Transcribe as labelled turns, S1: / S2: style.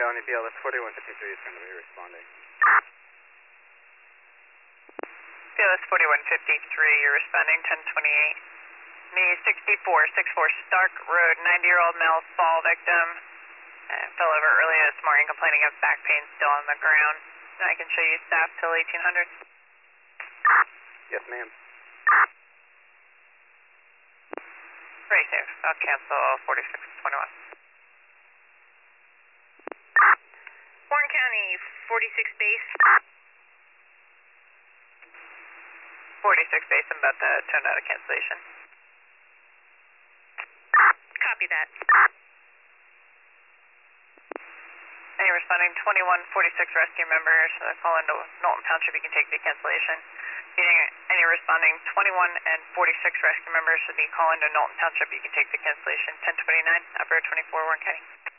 S1: County, BLS 4153 is going to be responding.
S2: BLS 4153, you're responding 1028. Me 6464 Stark Road, 90-year-old male fall victim. Fell over early this morning complaining of back pain still on the ground. I can show you staff till 1800.
S1: Yes, ma'am.
S2: Very safe. I'll cancel 4621.
S3: Warren County, 46 base.
S2: 46 base, I'm about to turn out a cancellation.
S3: Copy that.
S2: Any responding 2146 rescue members, call into Knowlton Township, you can take the cancellation. Any responding 21 and 46 rescue members should be call into Knowlton Township, you can take the cancellation. 1029, Operator 24, Warren County.